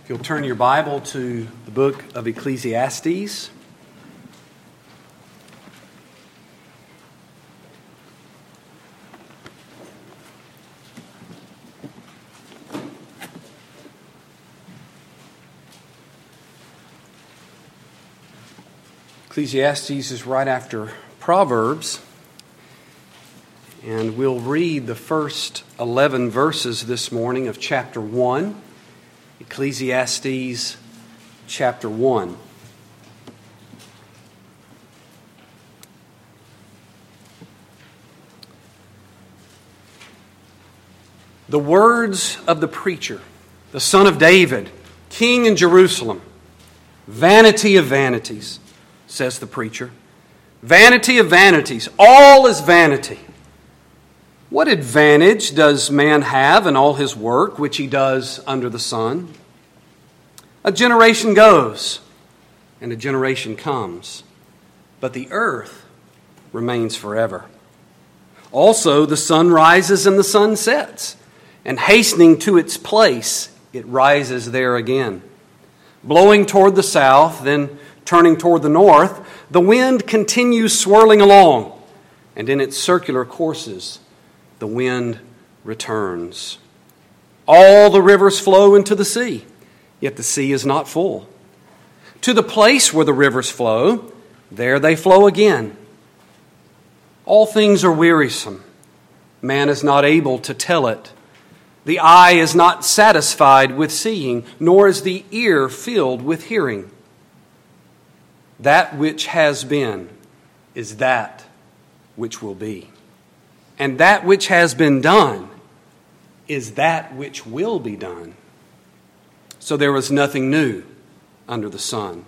If you'll turn your Bible to the book of Ecclesiastes. Ecclesiastes is right after Proverbs, and we'll read the first 11 verses this morning of chapter 1. Ecclesiastes chapter 1. The words of the preacher, the son of David, king in Jerusalem. Vanity of vanities, says the preacher. Vanity of vanities, all is vanity. What advantage does man have in all his work which he does under the sun? A generation goes, and a generation comes, but the earth remains forever. Also, the sun rises and the sun sets, and hastening to its place, it rises there again. Blowing toward the south, then turning toward the north, the wind continues swirling along, and in its circular courses, the wind returns. All the rivers flow into the sea, yet the sea is not full. To the place where the rivers flow, there they flow again. All things are wearisome. Man is not able to tell it. The eye is not satisfied with seeing, nor is the ear filled with hearing. That which has been is that which will be. And that which has been done is that which will be done. So there was nothing new under the sun.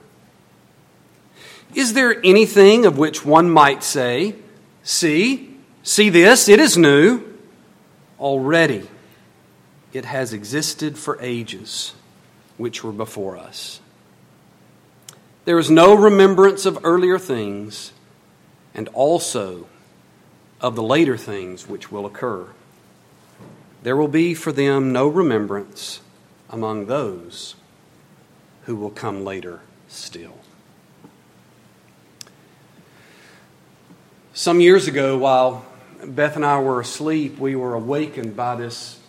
Is there anything of which one might say, See this, it is new. Already it has existed for ages, which were before us. There is no remembrance of earlier things, and also of the later things which will occur. There will be for them no remembrance among those who will come later still. Some years ago, while Beth and I were asleep, we were awakened by this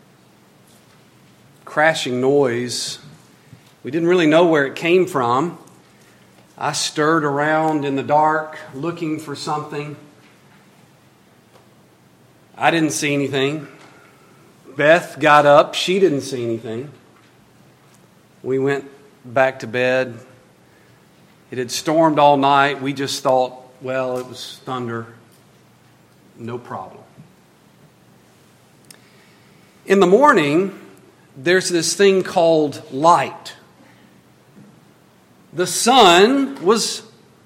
crashing noise. We didn't really know where it came from. I stirred around in the dark looking for something. I didn't see anything. Beth got up. She didn't see anything. We went back to bed. It had stormed all night. We just thought, well, it was thunder. No problem. In the morning, there's this thing called light. The sun was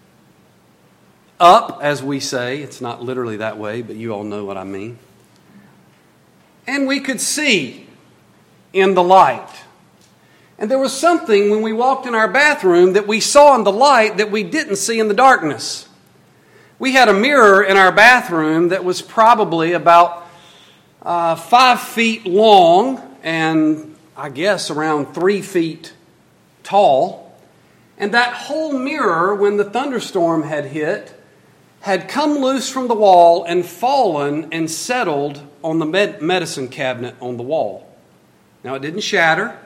up, as we say. It's not literally that way, but you all know what I mean. And we could see in the light. And there was something when we walked in our bathroom that we saw in the light that we didn't see in the darkness. We had a mirror in our bathroom that was probably about 5 feet long and I guess around 3 feet tall. And that whole mirror, when the thunderstorm had hit, had come loose from the wall and fallen and settled on the medicine cabinet on the wall. Now, it didn't shatter,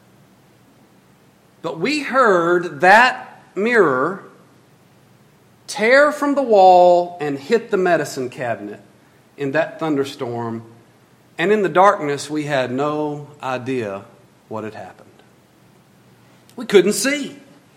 but we heard that mirror tear from the wall and hit the medicine cabinet in that thunderstorm. And in the darkness, we had no idea what had happened. We couldn't see.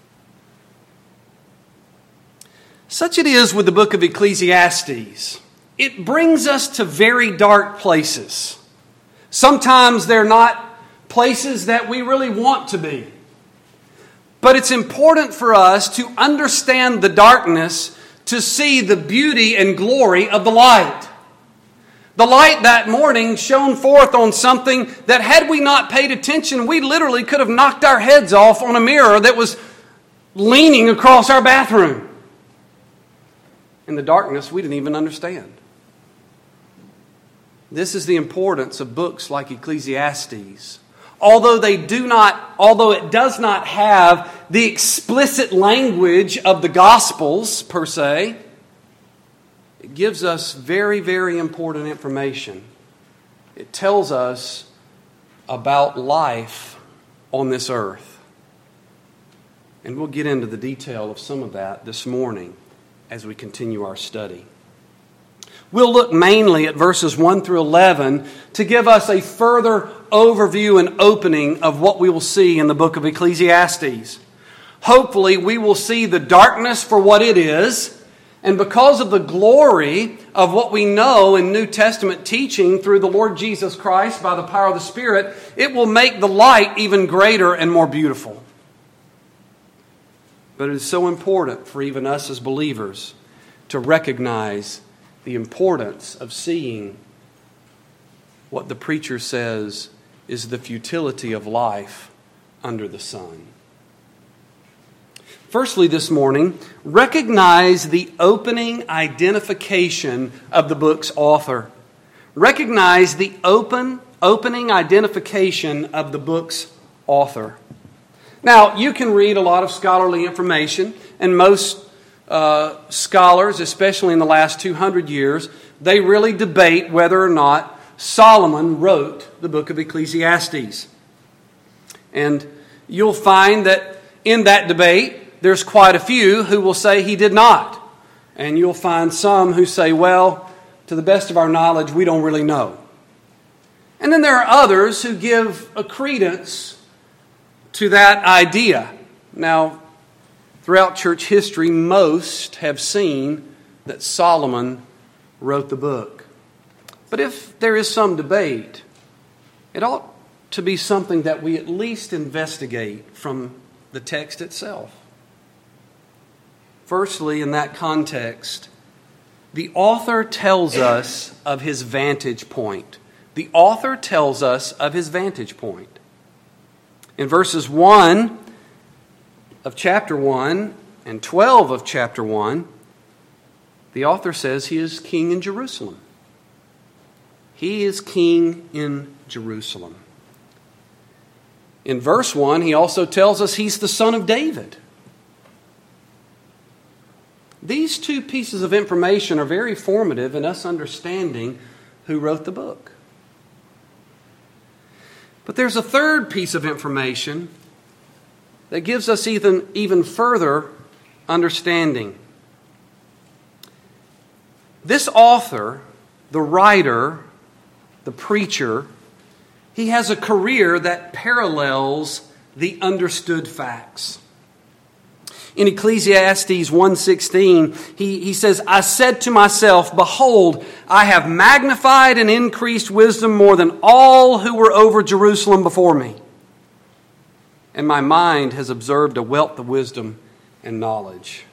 Such it is with the book of Ecclesiastes. It brings us to very dark places. Sometimes they're not places that we really want to be. But it's important for us to understand the darkness to see the beauty and glory of the light. The light that morning shone forth on something that had we not paid attention, we literally could have knocked our heads off on a mirror that was leaning across our bathroom. In the darkness, we didn't even understand. This is the importance of books like Ecclesiastes. although it does not have the explicit language of the Gospels per se, it gives us very, very important information. It tells us about life on this earth. And we'll get into the detail of some of that this morning as we continue our study. We'll look mainly at verses 1 through 11 to give us a further overview and opening of what we will see in the book of Ecclesiastes. Hopefully, we will see the darkness for what it is, and because of the glory of what we know in New Testament teaching through the Lord Jesus Christ by the power of the Spirit, it will make the light even greater and more beautiful. But it is so important for even us as believers to recognize the importance of seeing what the preacher says is the futility of life under the sun. Firstly, this morning, recognize the opening identification of the book's author. Recognize the opening identification of the book's author. Now, you can read a lot of scholarly information, and most scholars, especially in the last 200 years, they really debate whether or not Solomon wrote the book of Ecclesiastes. And you'll find that in that debate, there's quite a few who will say he did not. And you'll find some who say, well, to the best of our knowledge, we don't really know. And then there are others who give a credence to that idea. Now, throughout church history, most have seen that Solomon wrote the book. But if there is some debate, it ought to be something that we at least investigate from the text itself. Firstly, in that context, the author tells us of his vantage point. The author tells us of his vantage point. In verses 1 of chapter 1 and 12 of chapter 1, the author says he is king in Jerusalem. He is king in Jerusalem. In verse 1, he also tells us he's the son of David. These two pieces of information are very formative in us understanding who wrote the book. But there's a third piece of information that gives us even further understanding. This author, the writer, the preacher, he has a career that parallels the understood facts. In Ecclesiastes 1:16, he says, I said to myself, behold, I have magnified and increased wisdom more than all who were over Jerusalem before me. And my mind has observed a wealth of wisdom and knowledge.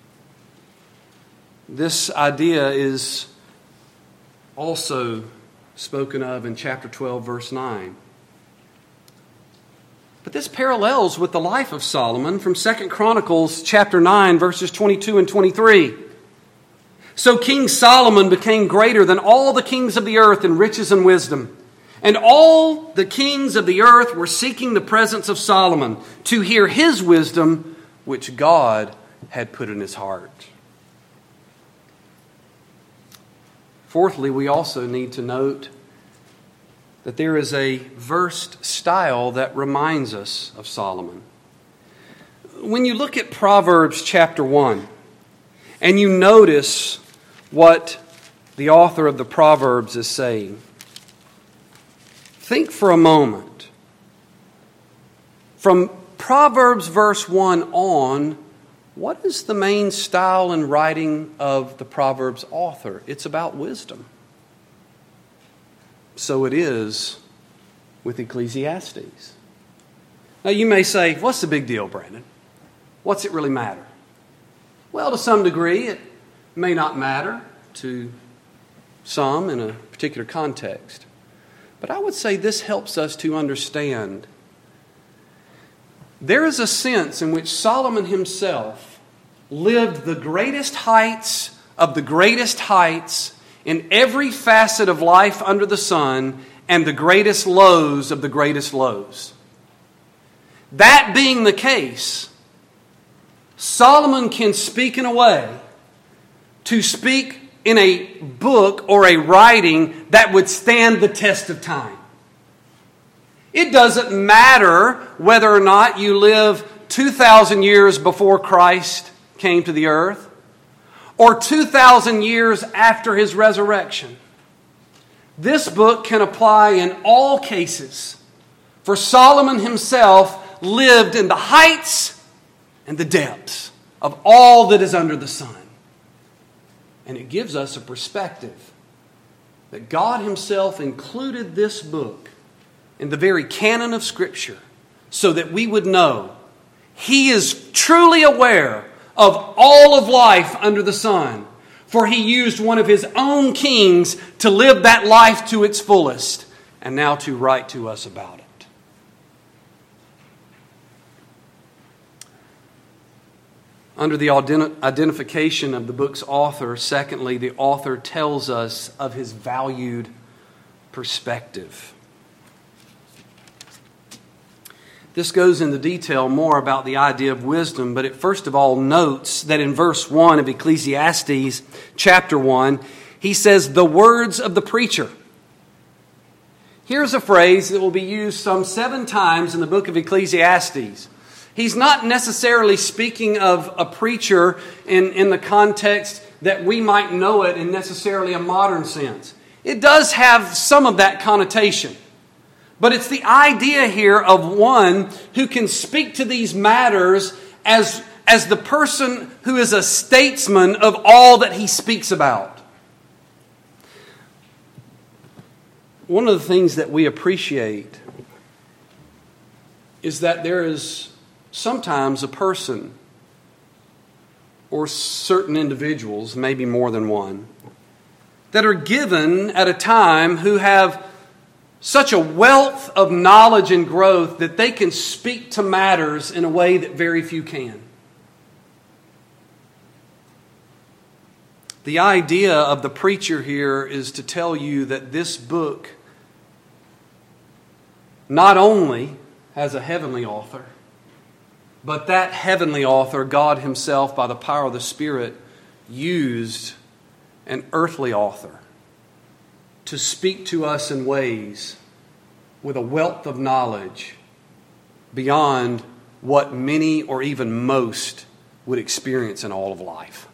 This idea is also spoken of in chapter 12, verse 9. But this parallels with the life of Solomon from 2 Chronicles chapter 9, verses 22 and 23. So King Solomon became greater than all the kings of the earth in riches and wisdom. And all the kings of the earth were seeking the presence of Solomon to hear his wisdom, which God had put in his heart. Fourthly, we also need to note that there is a versed style that reminds us of Solomon. When you look at Proverbs chapter 1, and you notice what the author of the Proverbs is saying, think for a moment. From Proverbs verse 1 on, what is the main style and writing of the Proverbs author? It's about wisdom. So it is with Ecclesiastes. Now you may say, what's the big deal, Brandon? What's it really matter? Well, to some degree, it may not matter to some in a particular context. But I would say this helps us to understand. There is a sense in which Solomon himself lived the greatest heights of the greatest heights in every facet of life under the sun, and the greatest lows of the greatest lows. That being the case, Solomon can speak in a way to speak in a book or a writing that would stand the test of time. It doesn't matter whether or not you live 2,000 years before Christ came to the earth or 2,000 years after His resurrection. This book can apply in all cases, for Solomon himself lived in the heights and the depths of all that is under the sun. And it gives us a perspective that God Himself included this book in the very canon of Scripture so that we would know He is truly aware of all of life under the sun, for He used one of His own kings to live that life to its fullest and now to write to us about it. Under the identification of the book's author, secondly, the author tells us of his valued perspective. This goes into detail more about the idea of wisdom, but it first of all notes that in verse 1 of Ecclesiastes chapter 1, he says, "the words of the preacher." Here's a phrase that will be used some 7 times in the book of Ecclesiastes. He's not necessarily speaking of a preacher in the context that we might know it in necessarily a modern sense. It does have some of that connotation. But it's the idea here of one who can speak to these matters as the person who is a statesman of all that he speaks about. One of the things that we appreciate is that there is sometimes a person or certain individuals, maybe more than one, that are given at a time who have such a wealth of knowledge and growth that they can speak to matters in a way that very few can. The idea of the preacher here is to tell you that this book not only has a heavenly author, but that heavenly author, God Himself, by the power of the Spirit, used an earthly author to speak to us in ways with a wealth of knowledge beyond what many or even most would experience in all of life.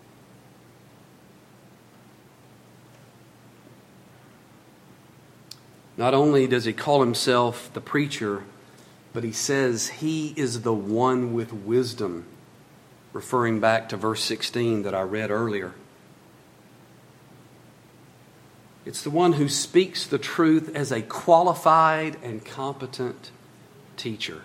Not only does he call himself the preacher, but he says he is the one with wisdom, referring back to verse 16 that I read earlier. It's the one who speaks the truth as a qualified and competent teacher.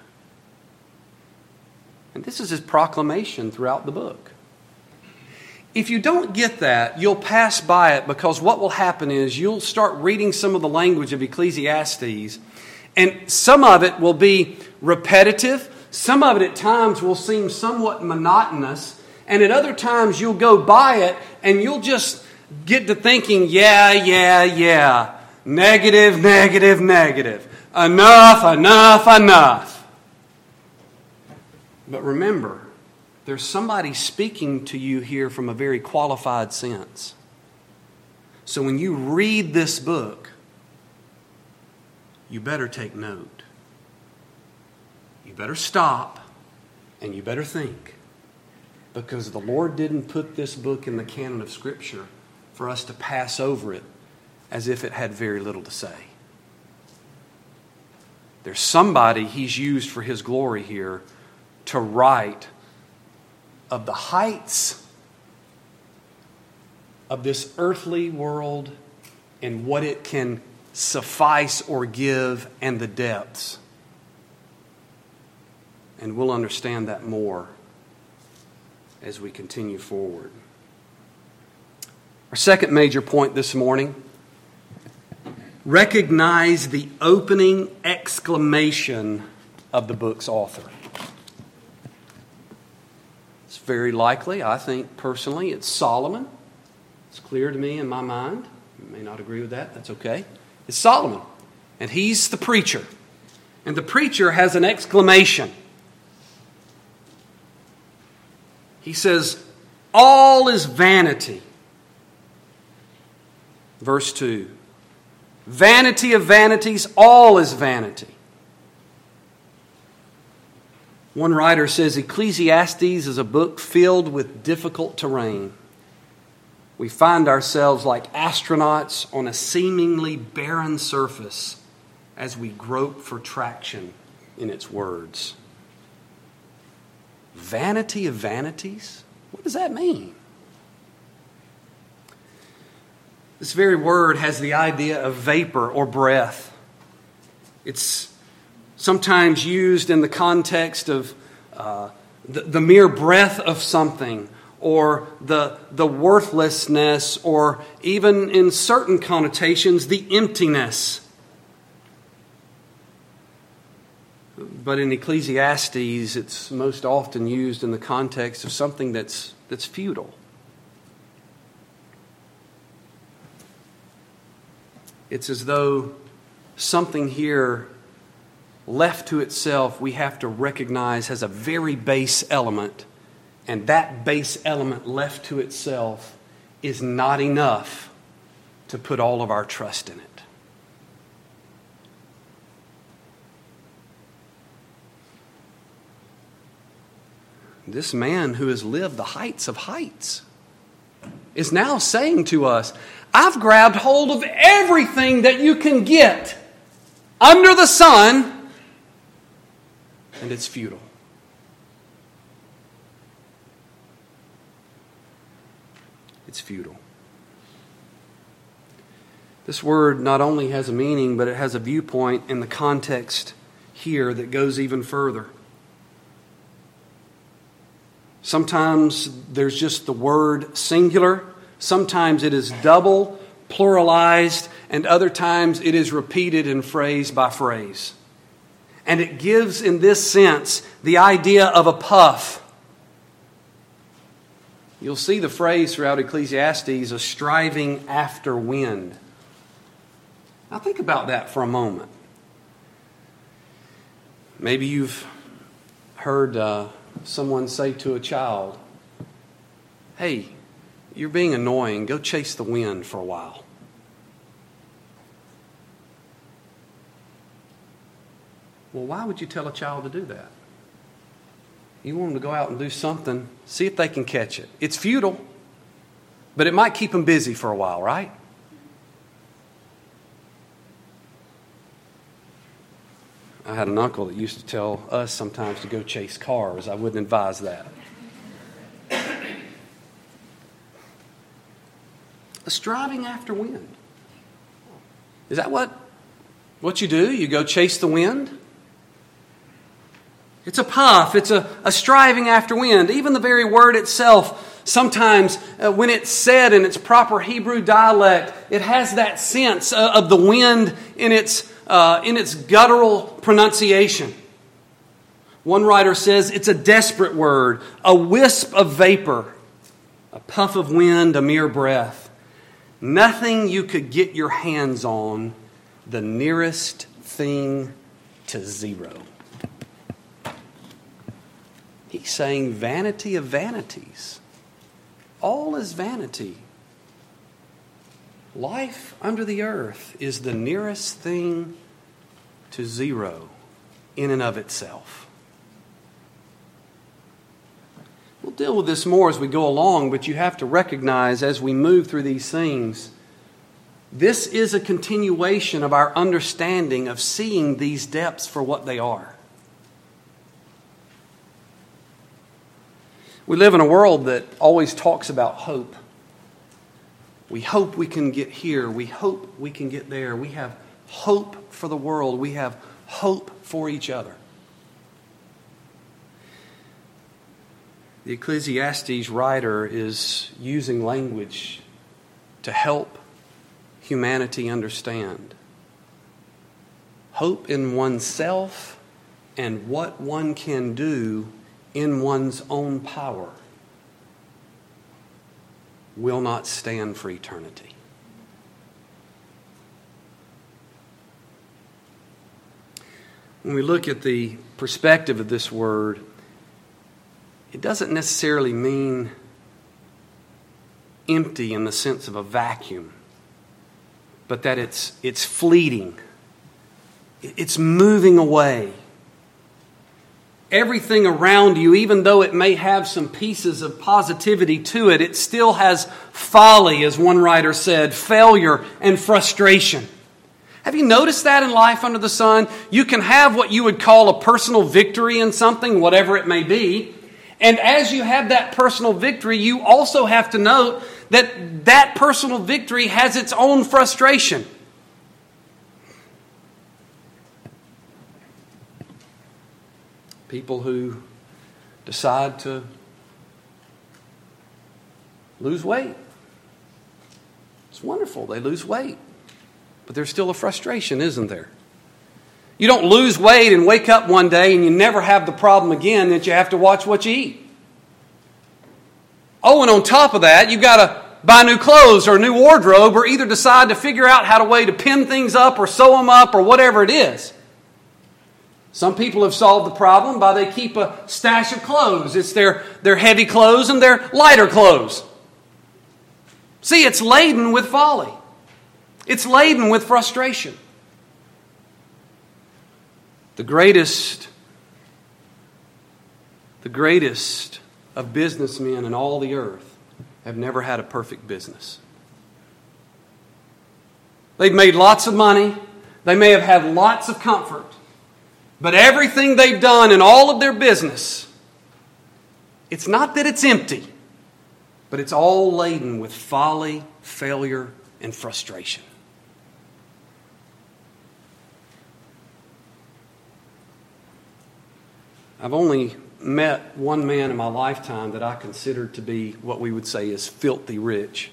And this is his proclamation throughout the book. If you don't get that, you'll pass by it, because what will happen is you'll start reading some of the language of Ecclesiastes, and some of it will be repetitive. Some of it at times will seem somewhat monotonous, and at other times you'll go by it and you'll just get to thinking, yeah, negative, enough. But remember, there's somebody speaking to you here from a very qualified sense. So when you read this book, you better take note. You better stop and you better think. Because the Lord didn't put this book in the canon of Scripture for us to pass over it as if it had very little to say. There's somebody He's used for His glory here to write of the heights of this earthly world and what it can suffice or give, and the depths. And we'll understand that more as we continue forward. Our second major point this morning: recognize the opening exclamation of the book's author. It's very likely, I think personally, it's Solomon. It's clear to me in my mind. You may not agree with that. That's okay. It's Solomon. And he's the preacher. And the preacher has an exclamation. He says, all is vanity. Verse 2. Vanity of vanities, all is vanity. One writer says Ecclesiastes is a book filled with difficult terrain. We find ourselves like astronauts on a seemingly barren surface as we grope for traction in its words. Vanity of vanities? What does that mean? This very word has the idea of vapor or breath. It's sometimes used in the context of the mere breath of something, or the worthlessness, or even in certain connotations, the emptiness. But in Ecclesiastes, it's most often used in the context of something that's futile. It's as though something here left to itself we have to recognize has a very base element, and that base element left to itself is not enough to put all of our trust in it. This man who has lived the heights of heights is now saying to us, I've grabbed hold of everything that you can get under the sun, and it's futile. It's futile. This word not only has a meaning, but it has a viewpoint in the context here that goes even further. Sometimes there's just the word singular. Sometimes it is double, pluralized, and other times it is repeated in phrase by phrase. And it gives, in this sense, the idea of a puff. You'll see the phrase throughout Ecclesiastes, a striving after wind. Now think about that for a moment. Maybe you've heard someone say to a child, hey, you're being annoying. Go chase the wind for a while. Well, why would you tell a child to do that? You want them to go out and do something, see if they can catch it. It's futile, but it might keep them busy for a while, right? I had an uncle that used to tell us sometimes to go chase cars. I wouldn't advise that. A striving after wind. Is that what you do? You go chase the wind? It's a puff. It's a striving after wind. Even the very word itself, sometimes when it's said in its proper Hebrew dialect, it has that sense of the wind in its guttural pronunciation. One writer says it's a desperate word, a wisp of vapor, a puff of wind, a mere breath. Nothing you could get your hands on, the nearest thing to zero. He's saying vanity of vanities. All is vanity. Life under the earth is the nearest thing to zero in and of itself. We'll deal with this more as we go along, but you have to recognize as we move through these things, this is a continuation of our understanding of seeing these depths for what they are. We live in a world that always talks about hope. We hope we can get here. We hope we can get there. We have hope for the world. We have hope for each other. The Ecclesiastes writer is using language to help humanity understand hope in oneself and what one can do in one's own power will not stand for eternity. when we look at the perspective of this word, it doesn't necessarily mean empty in the sense of a vacuum, but that it's fleeting. It's moving away. Everything around you, even though it may have some pieces of positivity to it, it still has folly, as one writer said, failure and frustration. Have you noticed that in life under the sun? You can have what you would call a personal victory in something, whatever it may be. And as you have that personal victory, you also have to note that that personal victory has its own frustration. People who decide to lose weight. It's wonderful. They lose weight. But there's still a frustration, isn't there? You don't lose weight and wake up one day and you never have the problem again that you have to watch what you eat. Oh, and on top of that, you've got to buy new clothes or a new wardrobe, or either decide to figure out how to pin things up or sew them up or whatever it is. Some people have solved the problem by they keep a stash of clothes. It's their heavy clothes and their lighter clothes. See, it's laden with folly. It's laden with frustration. The greatest of businessmen in all the earth have never had a perfect business. They've made lots of money. They may have had lots of comfort. But everything they've done in all of their business, it's not that it's empty, but it's all laden with folly, failure, and frustration. I've only met one man in my lifetime that I considered to be what we would say is filthy rich.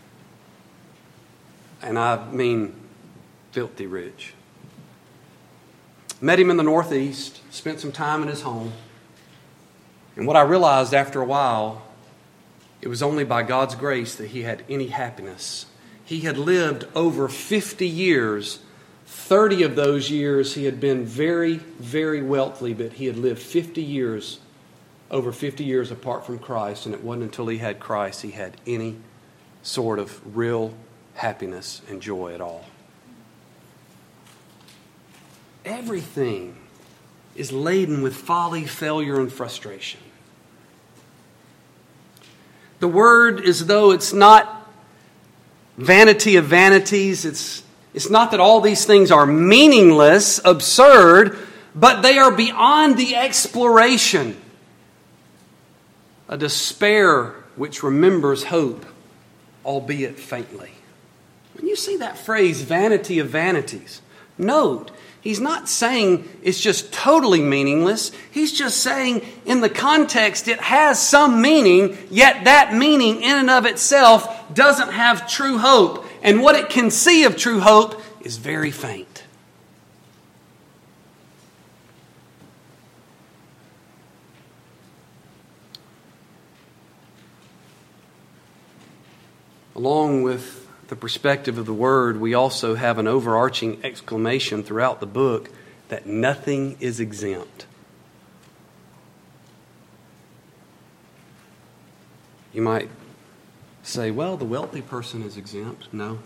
And I mean filthy rich. Met him in the Northeast, spent some time in his home. And what I realized after a while, it was only by God's grace that he had any happiness. He had lived over 50 years. 30 of those years he had been very, very wealthy, but he had lived over 50 years apart from Christ, and it wasn't until he had Christ he had any sort of real happiness and joy at all. Everything is laden with folly, failure, and frustration. The word is though it's not vanity of vanities. It's not that all these things are meaningless, absurd, but they are beyond the exploration. A despair which remembers hope, albeit faintly. When you see that phrase, vanity of vanities, note, he's not saying it's just totally meaningless. He's just saying in the context it has some meaning, yet that meaning in and of itself doesn't have true hope. And what it can see of true hope is very faint. Along with the perspective of the word, we also have an overarching exclamation throughout the book that nothing is exempt. You might say, well, the wealthy person is exempt. No.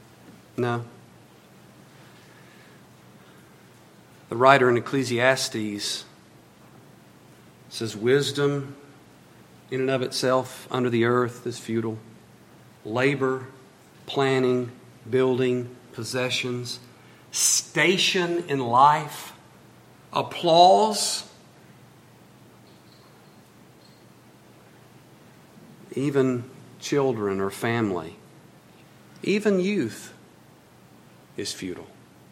The writer in Ecclesiastes says, wisdom in and of itself under the earth is futile. Labor, planning, building, possessions, station in life, applause, even children or family, even youth is futile.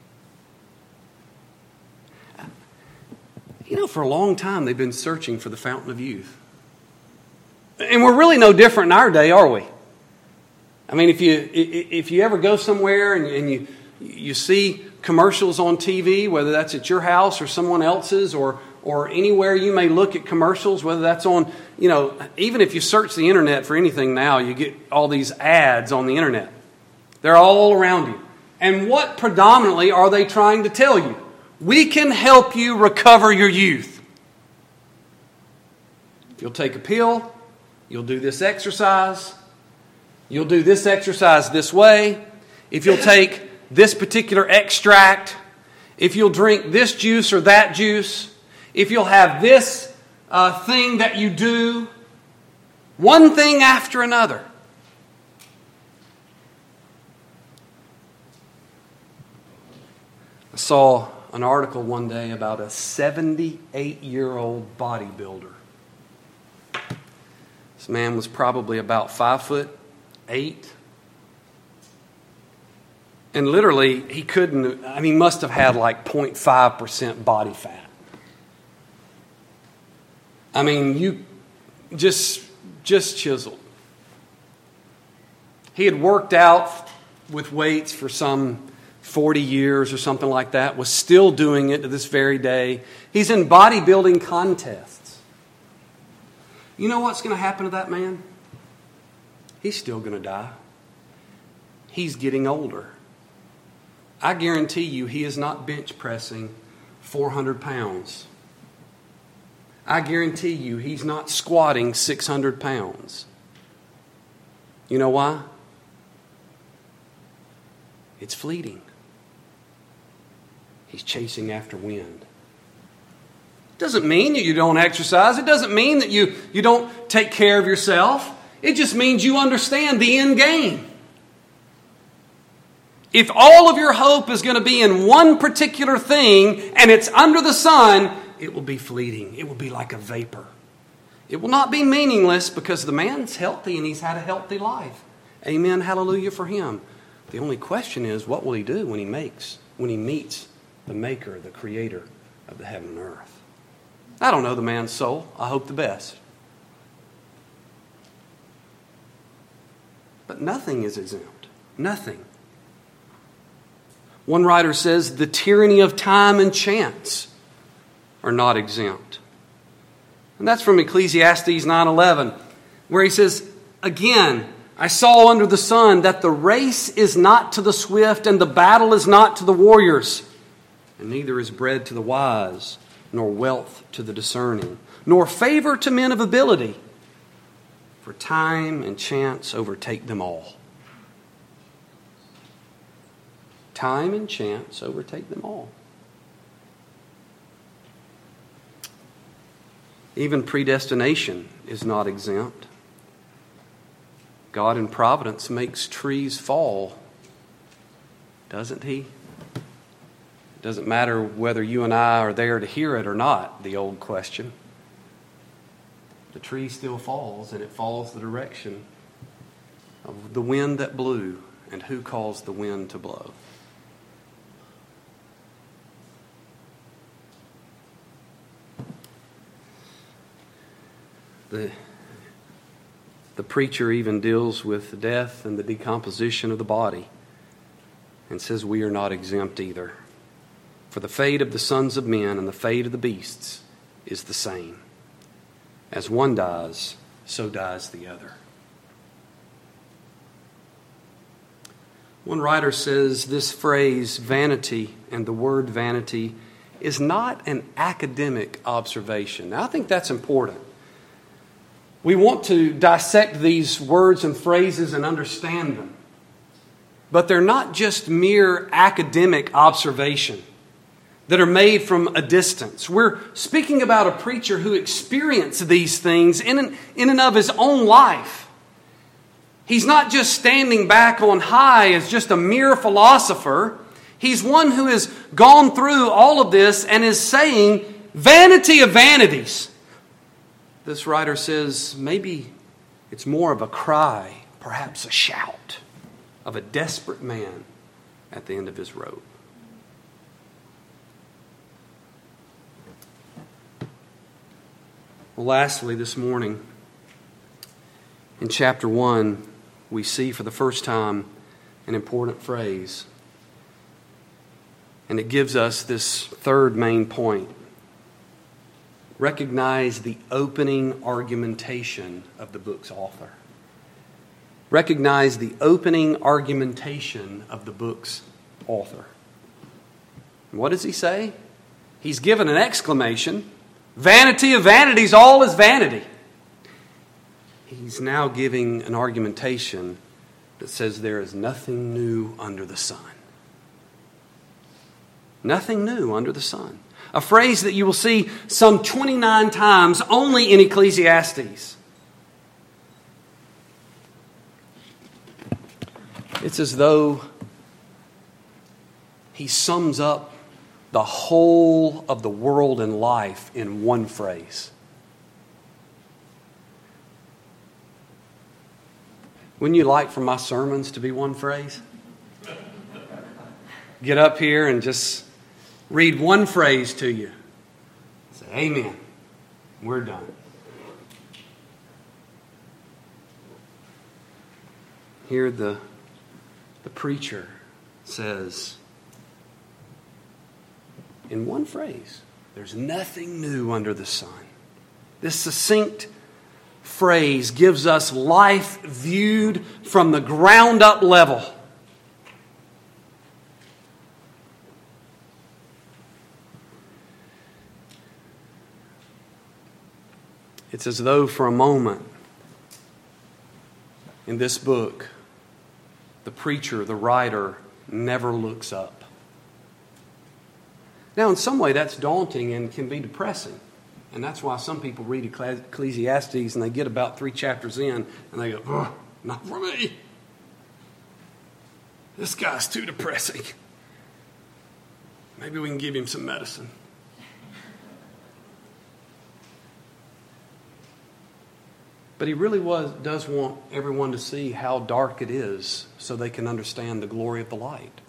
You know, for a long time they've been searching for the fountain of youth. And we're really no different in our day, are we? I mean, if you ever go somewhere and you see commercials on TV, whether that's at your house or someone else's or anywhere you may look at commercials, whether that's on, even if you search the internet for anything now, you get all these ads on the internet. They're all around you. And what predominantly are they trying to tell you? We can help you recover your youth. You'll take a pill. You'll do this exercise. You'll do this exercise this way. If you'll take this particular extract, if you'll drink this juice or that juice, if you'll have this thing that you do, one thing after another. I saw an article one day about a 78-year-old bodybuilder. This man was probably about 5'8". And literally, he must have had like 0.5% body fat. I mean, you just chiseled. He had worked out with weights for some 40 years or something like that, was still doing it to this very day. He's in bodybuilding contests. You know what's going to happen to that man? He's still going to die. He's getting older. I guarantee you he is not bench pressing 400 pounds. I guarantee you he's not squatting 600 pounds. You know why? It's fleeting. He's chasing after wind. It doesn't mean that you don't exercise. It doesn't mean that you don't take care of yourself. It just means you understand the end game. If all of your hope is going to be in one particular thing and it's under the sun, it will be fleeting. It will be like a vapor. It will not be meaningless because the man's healthy and he's had a healthy life. Amen. Hallelujah for him. The only question is, what will he do when he meets the maker, the creator of the heaven and earth? I don't know the man's soul. I hope the best. But nothing is exempt. Nothing. One writer says the tyranny of time and chance are not exempt. And that's from Ecclesiastes 9:11, where he says, again, I saw under the sun that the race is not to the swift and the battle is not to the warriors, and neither is bread to the wise, nor wealth to the discerning, nor favor to men of ability, for time and chance overtake them all. Time and chance overtake them all. Even predestination is not exempt. God in providence makes trees fall, doesn't He? It doesn't matter whether you and I are there to hear it or not, the old question. The tree still falls, and it falls the direction of the wind that blew, and who caused the wind to blow. The preacher even deals with the death and the decomposition of the body and says we are not exempt either. For the fate of the sons of men and the fate of the beasts is the same. As one dies, so dies the other. One writer says this phrase, vanity, and the word vanity, is not an academic observation. Now, I think that's important. We want to dissect these words and phrases and understand them. But they're not just mere academic observation that are made from a distance. We're speaking about a preacher who experienced these things in and of his own life. He's not just standing back on high as just a mere philosopher. He's one who has gone through all of this and is saying, vanity of vanities. This writer says maybe it's more of a cry, perhaps a shout of a desperate man at the end of his rope. Well, lastly, this morning, in chapter 1, we see for the first time an important phrase. And it gives us this third main point. Recognize the opening argumentation of the book's author. Recognize the opening argumentation of the book's author. And what does he say? He's given an exclamation. Vanity of vanities, all is vanity. He's now giving an argumentation that says there is nothing new under the sun. Nothing new under the sun. A phrase that you will see some 29 times only in Ecclesiastes. It's as though he sums up the whole of the world and life in one phrase. Wouldn't you like for my sermons to be one phrase? Get up here and just read one phrase to you. Say, amen. We're done. Here the preacher says, in one phrase, there's nothing new under the sun. This succinct phrase gives us life viewed from the ground up level. It's as though for a moment in this book, the preacher, the writer, never looks up. Now, in some way, that's daunting and can be depressing. And that's why some people read Ecclesiastes and they get about 3 chapters in and they go, oh, not for me. This guy's too depressing. Maybe we can give him some medicine. But he really does want everyone to see how dark it is so they can understand the glory of the light.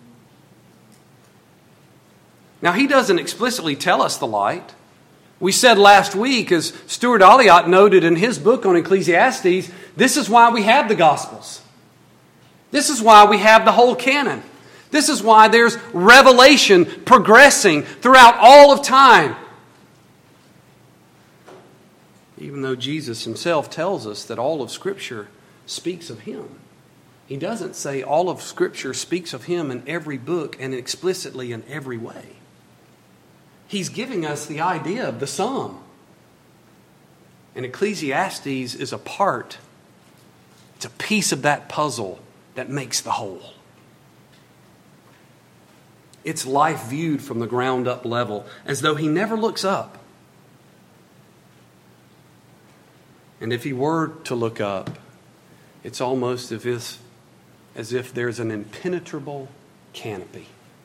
Now, he doesn't explicitly tell us the light. We said last week, as Stuart Olliott noted in his book on Ecclesiastes, this is why we have the Gospels. This is why we have the whole canon. This is why there's revelation progressing throughout all of time. Even though Jesus himself tells us that all of Scripture speaks of him. He doesn't say all of Scripture speaks of him in every book and explicitly in every way. He's giving us the idea of the sum. And Ecclesiastes is a part, it's a piece of that puzzle that makes the whole. It's life viewed from the ground up level, as though he never looks up. And if he were to look up, it's almost as if there's an impenetrable canopy.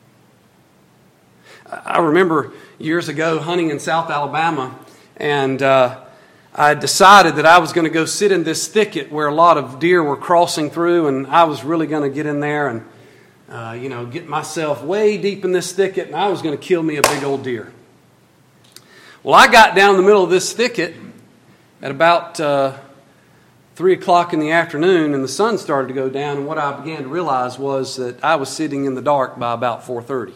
I remember years ago hunting in South Alabama, and I decided that I was going to go sit in this thicket where a lot of deer were crossing through, and I was really going to get in there and get myself way deep in this thicket, and I was going to kill me a big old deer. Well, I got down in the middle of this thicket at about 3 o'clock in the afternoon, and the sun started to go down, and what I began to realize was that I was sitting in the dark by about 4:30.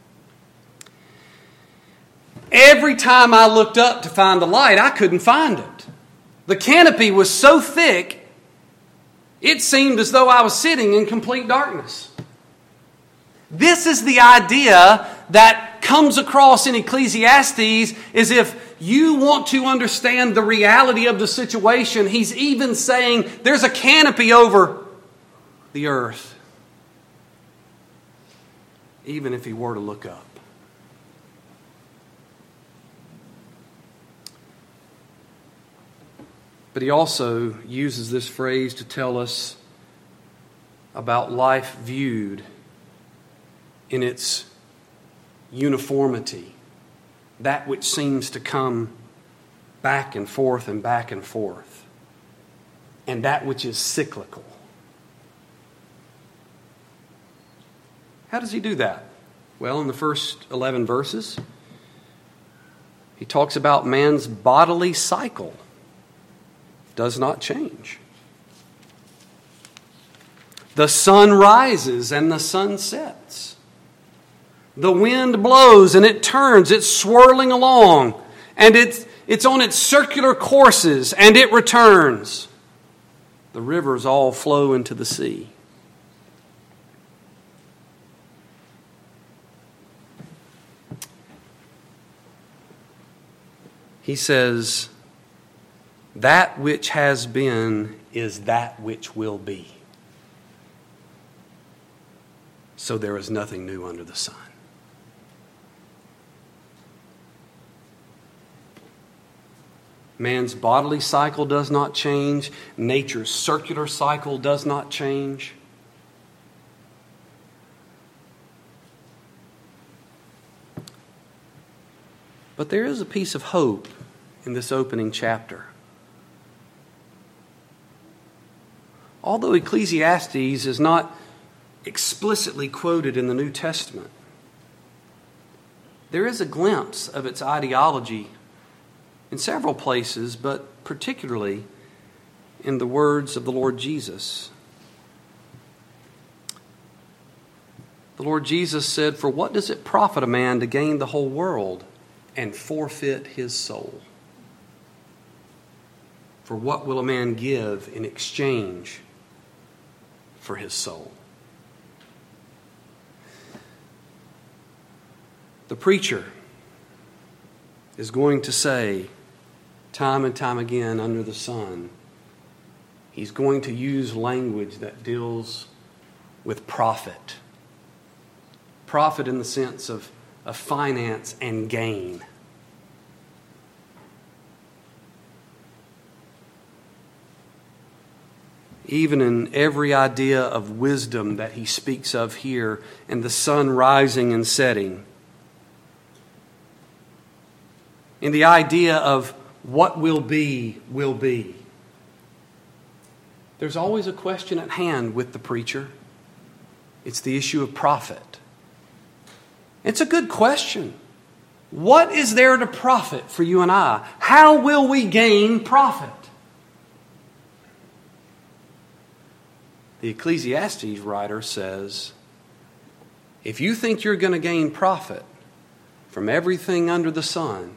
Every time I looked up to find the light, I couldn't find it. The canopy was so thick, it seemed as though I was sitting in complete darkness. This is the idea that comes across in Ecclesiastes, is if you want to understand the reality of the situation, he's even saying there's a canopy over the earth, even if he were to look up. But he also uses this phrase to tell us about life viewed in its uniformity, that which seems to come back and forth and back and forth, and that which is cyclical. How does he do that? Well, in the first 11 verses, he talks about man's bodily cycle does not change. The sun rises and the sun sets. The wind blows and it turns, it's swirling along, and it's on its circular courses and it returns. The rivers all flow into the sea. He says, that which has been is that which will be. So there is nothing new under the sun. Man's bodily cycle does not change. Nature's circular cycle does not change. But there is a piece of hope in this opening chapter. Although Ecclesiastes is not explicitly quoted in the New Testament, there is a glimpse of its ideology in several places, but particularly in the words of the Lord Jesus. The Lord Jesus said, "For what does it profit a man to gain the whole world and forfeit his soul? For what will a man give in exchange for his soul?" The preacher is going to say, time and time again under the sun, he's going to use language that deals with profit. Profit in the sense of finance and gain. Even in every idea of wisdom that he speaks of here, and the sun rising and setting, in the idea of what will be, will be, there's always a question at hand with the preacher. It's the issue of profit. It's a good question. What is there to profit for you and I? How will we gain profit? The Ecclesiastes writer says, if you think you're going to gain profit from everything under the sun,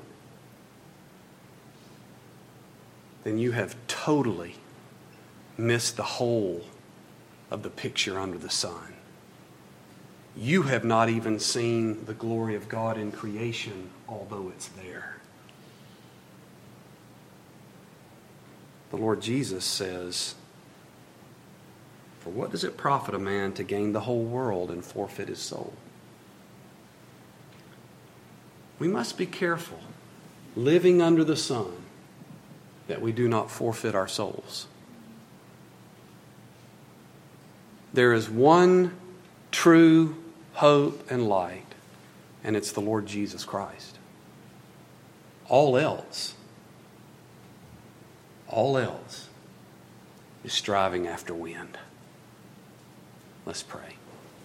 then you have totally missed the whole of the picture under the sun. You have not even seen the glory of God in creation, although it's there. The Lord Jesus says, "For what does it profit a man to gain the whole world and forfeit his soul?" We must be careful, living under the sun, that we do not forfeit our souls. There is one true hope and light, and it's the Lord Jesus Christ. All else is striving after wind. Let's pray.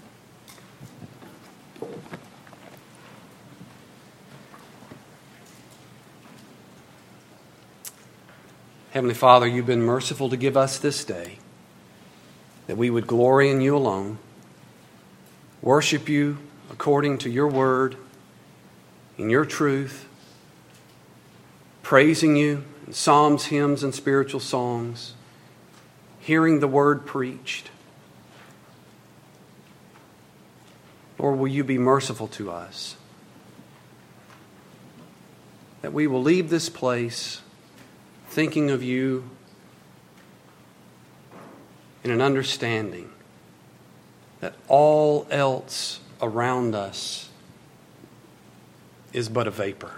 Heavenly Father, you've been merciful to give us this day, that we would glory in you alone, worship you according to your word, in your truth, praising you in psalms, hymns, and spiritual songs, hearing the word preached. Lord, will you be merciful to us, that we will leave this place thinking of you in an understanding that all else around us is but a vapor.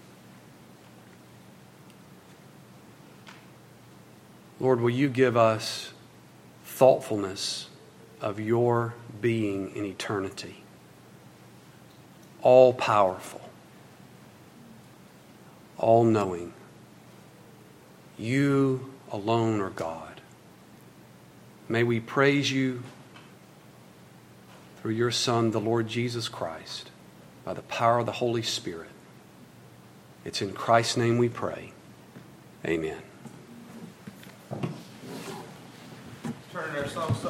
Lord, will you give us thoughtfulness of your being in eternity, all powerful, all knowing. You alone are God. May we praise you through your Son, the Lord Jesus Christ, by the power of the Holy Spirit. It's in Christ's name we pray. Amen. Turn ourselves up.